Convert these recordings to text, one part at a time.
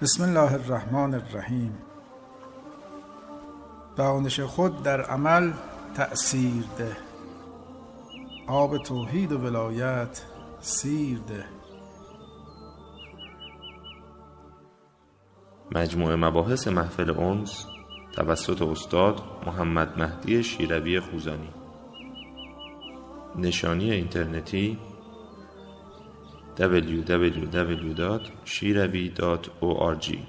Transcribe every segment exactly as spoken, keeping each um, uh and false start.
بسم الله الرحمن الرحیم. دانش خود در عمل تأثیر ده، آب توحید و ولایت سیر ده. مجموعه مباحث محفل انس توسط استاد محمد مهدی شیروی خوزانی. نشانی اینترنتی دبلیو دبلیو دبلیو دات شیروی دات او آر جی.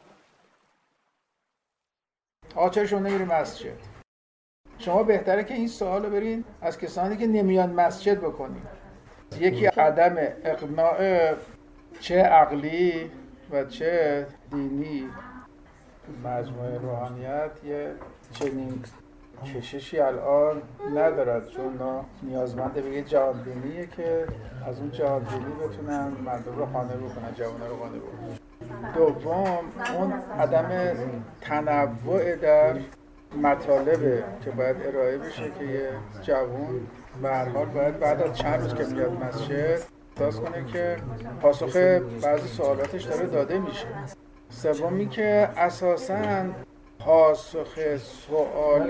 آقا چرا شما نمیری مسجد؟ شما بهتره که این سوال رو برین از کسانی که نمیان مسجد بکنین. یکی عدم اقناع چه عقلی و چه دینی. مجموعه روحانیت یه چنین کششی الان ندارد، چون نیازمند به یه جهان دینیه که از اون جهان دینی بتونن مردم رو قانع بکنن، جوان‌ها رو قانع بکنن. دوم، اون عدم تنوع در مطالبه که باید ارائه بشه که یه جوان به هر حال باید بعد از چند روز که میاد مسجد احساس کنه که پاسخ بعضی سوالاتش داره داده میشه. سومی که اساساً پاسخ سوال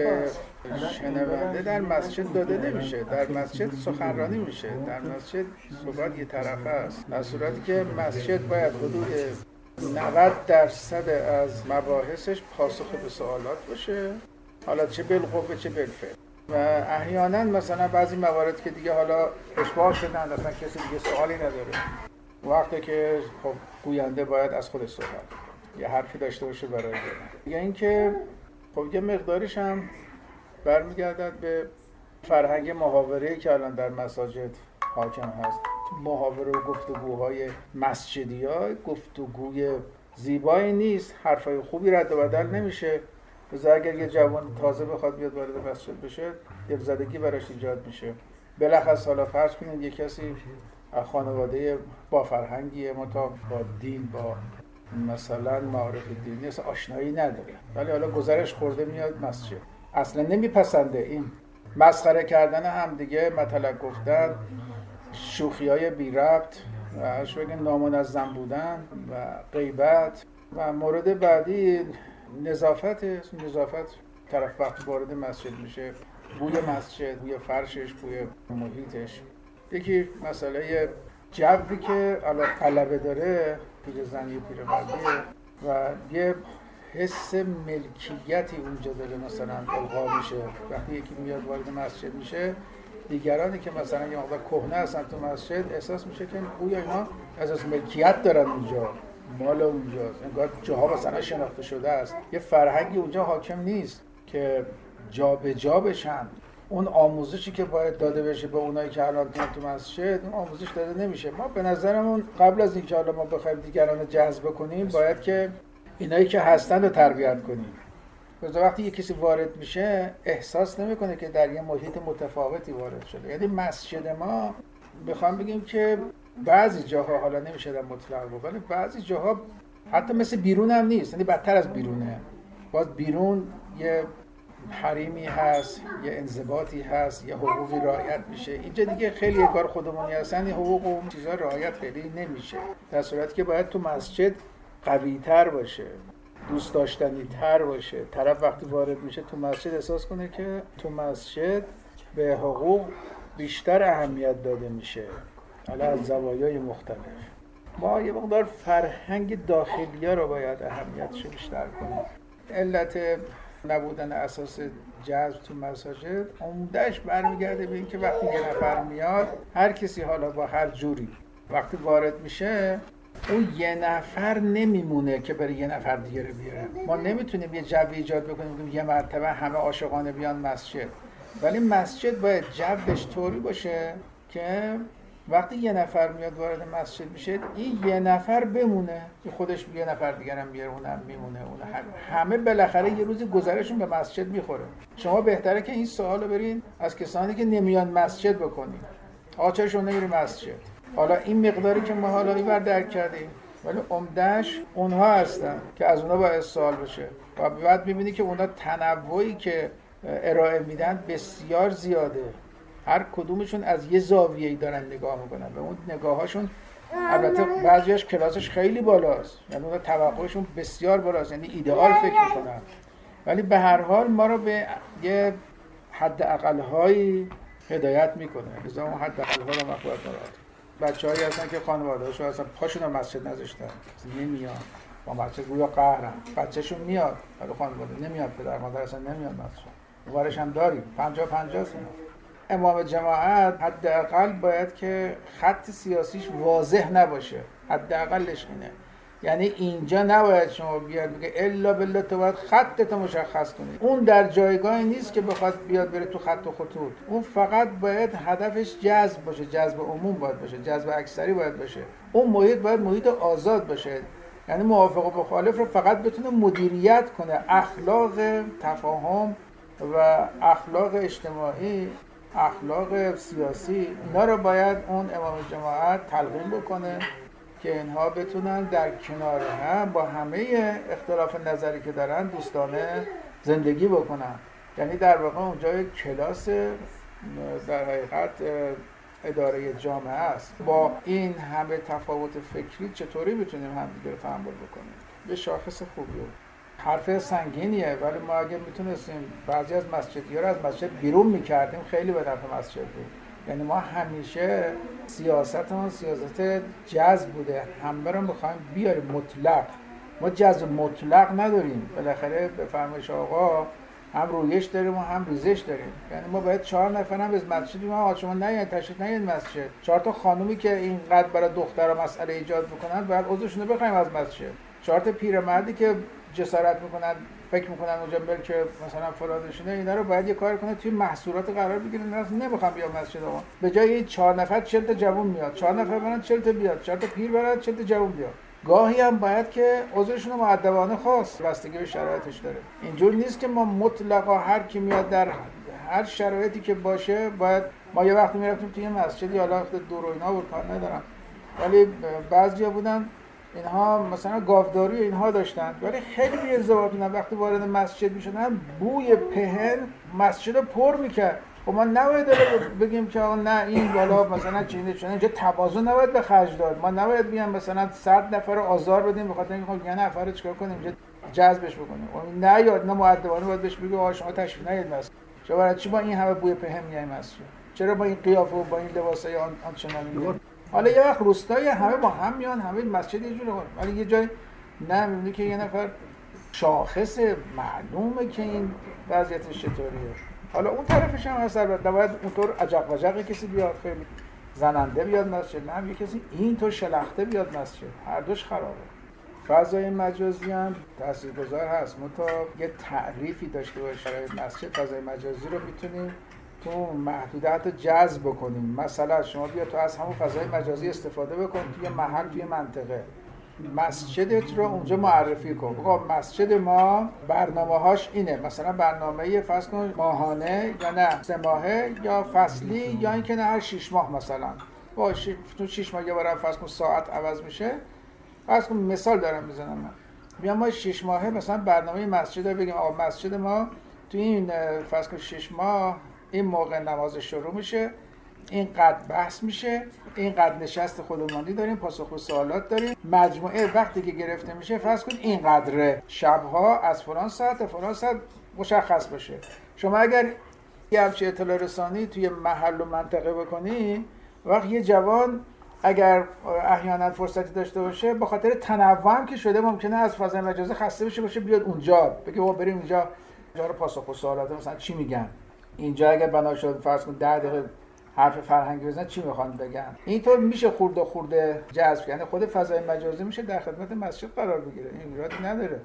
شنونده در مسجد داده نمیشه، در مسجد سخنرانی میشه، در مسجد صحبت یه طرفه است، در صورتی که مسجد باید حدود نود درصد از مباحثش پاسخ به سوالات باشه، حالا چه بالقوه چه بالفعل. و احیانا مثلا بعضی موارد که دیگه حالا اشباع شدن، اصلا کسی دیگه سوالی نداره، وقتی که خب گوینده باید از خودش صحبت یه حرفی داشته باشه برای گفتن. یا اینکه خب یه مقداریش هم برمیگردد به فرهنگ محاوره‌ای که الان در مساجد حاکم هست. محاوره و گفتگوهای مسجدی‌ها گفتگوی زیبایی نیست، حرفای خوبی رد و بدل نمیشه. بذار اگر یه جوان تازه بخواد بیاد وارد مسجد بشه، دلزدگی براش ایجاد میشه. بالاخص حالا فرض کنید یه کسی از خانواده با فرهنگیه، متا با دین، با مثلا معارف دینی اصلا آشنایی نداره، ولی حالا گذرش خورده میاد مسجد، اصلا نمیپسنده این مسخره کردن هم دیگه، مطلق گفتن، شوخی‌های بی ربط و شوخی نامنظم بودن و غیبت. و مورد بعدی نظافت. نظافت طرف وقتی وارد مسجد میشه، بوی مسجد، بوی فرشش، بوی محیطش. یکی مسئله جوی که الان غلبه داره، پیر زنی و پیر مردیه و یه حس ملکیتی اونجا داره مثلا القا میشه. وقتی یکی میاد وارد مسجد میشه، دیگرانی که مثلا یه مقدار کهنه هستن تو مسجد احساس میشه که گویا اینا از ملکیت دارن اونجا، مال اونجاست، انگار جاها مثلا شناخته شده است. یه فرهنگی اونجا حاکم نیست که جا به جا بشن. اون آموزشی که باید داده بشه به اونایی که الان تو مسجد، اون آموزش داده نمیشه. ما به نظرمون قبل از اینکه حالا ما بخوایم دیگران رو جذب کنیم، باید که اینایی که هستن رو تربیت کنیم. مثلا وقتی یک کسی وارد میشه احساس نمیکنه که در یه محیط متفاوتی وارد شده. یعنی مسجد ما بخوام بگیم که بعضی جاها، حالا نمیشه در مطلق بگم، بعضی جاها حتی مثل بیرون هم نیست، یعنی بدتر از بیرونه. باز بیرون یه حریمی هست، یه انضباطی هست، یه حقوقی رعایت میشه. اینجا دیگه خیلی یه کار خودمونی هستن، یه حقوق و اون چیزا رعایت خیلی نمیشه، در صورتی که باید تو مسجد قوی‌تر باشه، دوست داشتنی تر باشه. طرف وقتی وارد میشه تو مسجد احساس کنه که تو مسجد به حقوق بیشتر اهمیت داده میشه، حالا از زوایای مختلف. ما یه مقدار فرهنگ داخلی‌ها رو باید اهمیتش بیشتر کنیم. علت نبودن اساس جذب تو مساجد عمده‌اش برمیگرده به این که وقتی یه نفر میاد، هر کسی حالا با هر جوری وقتی وارد میشه، اون یه نفر نمیمونه که برای یه نفر دیگه رو بیاره. ما نمیتونیم یه جو ایجاد بکنیم که یه مرتبه همه عاشقانه بیان مسجد، ولی مسجد باید جوش طوری باشه که وقتی یه نفر میاد وارد مسجد میشه، این یه نفر بمونه، که خودش یه نفر دیگر هم بیاره، اونم میمونه، اون همه بالاخره یه روزی گذرشون به مسجد میخوره. شما بهتره که این سوال رو برین از کسانی که نمیان مسجد بکنین. آقا چرا شما نمیری مسجد؟ حالا این مقداری که ما حالا اینور درک کردیم، ولی عمده‌اش اونها هستن که از اونها باید سوال بشه. و بعد میبینی که اونها تنوعی که ارائه میدن بسیار زیاده، هر کدومشون از یه زاویه‌ای دارن نگاه میکنن و اون نگاهاشون البته بعضیش کلاسش خیلی بالاست، یعنی اون توقعشون بسیار بالاست، یعنی ایدئال فکر میکنن، ولی به هر حال ما رو به یه حد اقل‌هایی هدایت میکنه. لذا اون حد اقل‌ها رو ما باید مراعات کنیم. بچه‌هایی هستن که خانواده‌هاشون اصلا پاشون رو مسجد نذاشتن، نمیان با مسجد رویا قهرن، بچه‌شون میاد ولی خانواده نمیاد، پدر مادر اصلا نمیاد مسجد. اونورش هم داریم پنجاه پنجاه سن. امام جماعت حداقل باید که خط سیاسیش واضح نباشه، حداقلش اینه. یعنی اینجا نباید شما بیاد بگه الا بالله تو باید خطتو مشخص کنید. اون در جایگاهی نیست که بخواد بیاد بره تو خط و خطوط. اون فقط باید هدفش جذب باشه، جذب عموم باید باشه، جذب اکثری باید باشه. اون محیط باید محیط آزاد باشه، یعنی موافق و مخالف رو فقط بتونه مدیریت کنه. اخلاق تفاهم و اخلاق اجتماعی، اخلاق سیاسی، اینا رو باید اون امام جماعت تلقین بکنه که اینها بتونن در کنار هم با همه اختلاف نظری که دارن دوستانه زندگی بکنن. یعنی در واقع اونجا یک کلاس در حقیقت اداره جامعه است. با این همه تفاوت فکری چطوری میتونیم همدیگه رو تحمل بکنیم؟ یه شاخص خوبیه. حرف سنگینیه، ولی ما اگه میتونستیم بعضی از مسجدی‌ها رو از مسجد بیرون میکردیم خیلی به نفع مسجد بود. یعنی ما همیشه سیاستمون سیاست جذب بوده، همه رو میخوایم بیاریم مطلق. ما جذب مطلق نداریم. بالاخره به فرمایش آقا هم رویش داریم و هم ریزش داریم. یعنی ما باید چهار نفر هم از مسجد ما آقا شما نیاین تشریف نیاین مسجد. چهار تا خانومی که اینقدر برای دخترها مسئله ایجاد میکنن باید عضوشون رو بخوایم از مسجد. چهار تا پیرمردی که جسارت میکنن فکر میکنن اونجا ملک مثلا فلانشونه، اینا رو باید یه کار کنه توی محصولات قرار بگیرن. نمیخوام بیام مسجد آقا. به جای این چهار نفر چهل تا جوون میاد، چهار نفر برن چهل تا بیاد، چهار تا پیر برن چهل تا جوون بیاد. گاهی هم باید که عذرشون رو مؤدبانه خواست، بستگی به شرایطش داره. اینجور نیست که ما مطلقا هر کی میاد در هر شرایطی که باشه باید. ما یه وقتی میرفتیم توی مسجدی، حالا دور و اینا بود کار ندارم، ولی بعضیا بودن اینها مثلا گاوداری اینها داشتن ولی خیلی بی‌انضباط بودن. وقتی وارد مسجد میشدن بوی پهن مسجد رو پر میکرد. و ما نباید بگیم که آقا نه این بالا مثلا چینه چونه، اینجا توازن نباید به خرج داد. ما نباید بیان مثلا صد نفر رو آزار بدیم بخاطر اینکه خب یه نفر رو چیکار کنیم اینجا جذبش بکنیم. و نه یاد نه مؤدبانه باید بهش بگیم آقا شما تشریف نیارید مسجد. چرا برای چی با این همه بوی پهن میای مسجد؟ چرا با این قیافه و با این لباسای آن آنچنانی؟ حالا یه وقت روستایی همه با هم میان، همه مسجد یه جوره، ولی یه جای نه میبینی که یه نفر شاخص معلومه که این وضعیتش چطوریه. حالا اون طرفش هم هست البته باید اونطور عجق وجق کسی بیاد، خیلی زننده بیاد مسجد، نه یه کسی اینطور شلخته بیاد مسجد، هر دوش خرابه. فضای مجازی هم تاثیرگذار هست، منتها یه تعریفی داشته باشه برای مسجد. فضای مجازی رو میتونیم تو محدودیت جذب بکنیم. مثلا شما بیا تو از همون فضای مجازی استفاده بکن توی محل، توی منطقه، مسجدت رو اونجا معرفی کن. بگو مسجد ما برنامه‌هاش اینه، مثلا برنامه فرض کن ماهانه یا نه سه ماهه یا فصلی یا اینکه نه هر شش ماه مثلا. باشه تو شش ماه یه بار فرض کن ساعت عوض میشه. فرض کن مثال دارم میزنم من. میام ما شش ماهه مثلا برنامه مسجد رو بگیم آقا مسجد ما تو این فرض کن شش ماه این موقع نماز شروع میشه، اینقدر بحث میشه، اینقدر نشست خودمانی داریم، پاسخ و سوالات داریم، مجموعه وقتی که گرفته میشه فرض کن اینقدره، شبها از فلان ساعت تا فلان ساعت مشخص باشه. شما اگر یه همچین اطلاع رسانی توی محل و منطقه بکنی، وقت یه جوان اگر احیانا فرصتی داشته باشه به خاطر تنوع هم که شده ممکنه از فضای مجازی خسته بشه باشه بیاد اونجا بگه ما بریم اینجا اینجا رو پاسخ و سوالات مثلا چی میگن، اینجا اگه بنا شد فرض کن ده دقیقه حرف فرهنگی بزنن چی میخوان بگن. اینطور میشه خورده خورده جذب، یعنی خود فضای مجازی میشه در خدمت مسجد قرار بگیره، این ایرادی نداره.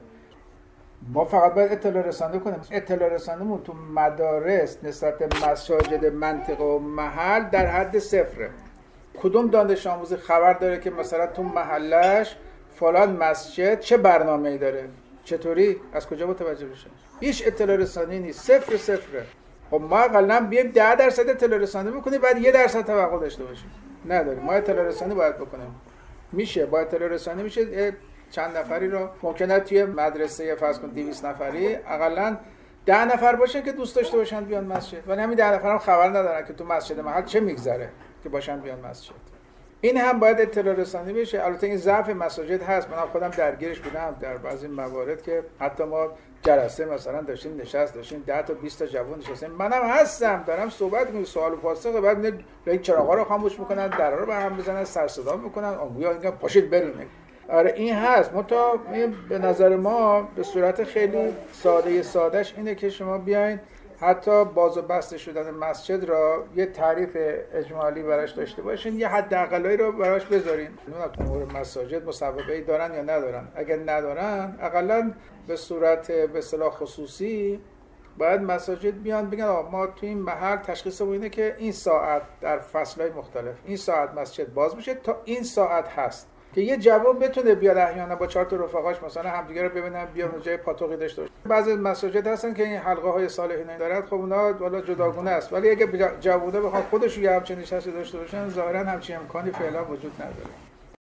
ما فقط باید اطلاع رسانی کنیم. اطلاع رسانیمون تو مدارس نسبت به مساجد منطقه و محل در حد صفره. کدوم دانش آموزی خبر داره که مثلا تو محلش فلان مسجد چه برنامه‌ای داره؟ چطوری؟ از کجا متوجه بشه؟ هیچ اطلاع رسانی نیست، صفر صفره. خب ما اقلا بیایم ده درصد اطلاع رسانی بکنیم بعد یه درصد توقع داشته باشیم. نداریم. ما اطلاع رسانی باید بکنیم. میشه با اطلاع رسانی میشه چند نفری رو ممکنه توی مدرسه فرض کن دویست نفری اقلا ده نفر باشن که دوست داشته باشن بیان مسجد، ولی همین ده نفر هم خبر ندارن که تو مسجد محل چه میگذره که باشن بیان مسجد. این هم باید اطلاع رسانی بشه. البته این ضعف مساجد هست، من خودم درگیرش بودم در بعضی موارد که حتی ما جلسه مثلا داشتیم نشست داشتیم ده تا بیست تا جوان نشستیم، منم هستم دارم صحبت می‌کنم، سوال و پاسخ، بعد این چراغا رو خاموش می‌کنن، درا رو به هم می‌زنن، سر صدا می‌کنن، گویا اینجا پاشید برین. آره این هست. متا به نظر ما به صورت خیلی ساده سادهش اینه که شما بیاین حتی باز و بسته شدن مسجد را یه تعریف اجمالی براش داشته باشین، یه حداقلایی رو براش بذارین. نمیدونم امور مساجد مصوبه‌ای دارن یا ندارن، اگر ندارن حداقل به صورت به اصطلاح خصوصی باید مساجد بیان بگن ما تو این محل تشخیصمون اینه که این ساعت در فصل‌های مختلف این ساعت مسجد باز میشه تا این ساعت هست، که یه جوان بتونه بیاد احیانا با چهار تا رفقاش مثلا همدیگه رو ببینن، بیان اونجا پاتوقی داشته باشه. بعضی مساجد هستن که این حلقه های صالحین دارن، خب اونا والا جداگونه است، ولی اگه جوونه بخواد خودش یه همچین نشستی داشته باشن ظاهرا همچین امکانی فعلا وجود نداره.